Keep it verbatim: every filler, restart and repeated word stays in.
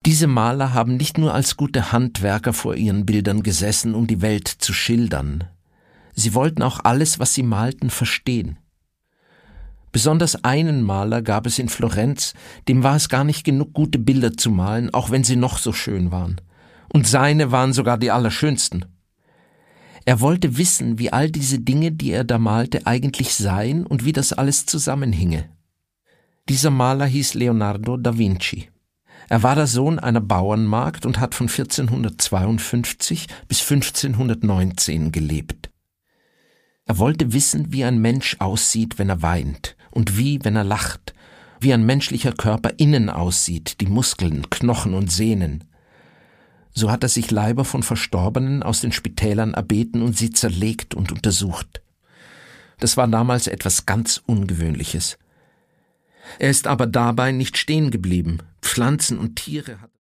Diese Maler haben nicht nur als gute Handwerker vor ihren Bildern gesessen, um die Welt zu schildern. Sie wollten auch alles, was sie malten, verstehen. Besonders einen Maler gab es in Florenz, dem war es gar nicht genug, gute Bilder zu malen, auch wenn sie noch so schön waren. Und seine waren sogar die allerschönsten. Er wollte wissen, wie all diese Dinge, die er da malte, eigentlich seien und wie das alles zusammenhinge. Dieser Maler hieß Leonardo da Vinci. Er war der Sohn einer Bauernmagd und hat von vierzehnhundertzweiundfünfzig bis fünfzehnhundertneunzehn gelebt. Er wollte wissen, wie ein Mensch aussieht, wenn er weint, und wie, wenn er lacht, wie ein menschlicher Körper innen aussieht, die Muskeln, Knochen und Sehnen. So hat er sich Leiber von Verstorbenen aus den Spitälern erbeten und sie zerlegt und untersucht. Das war damals etwas ganz Ungewöhnliches. Er ist aber dabei nicht stehen geblieben. Pflanzen und Tiere hat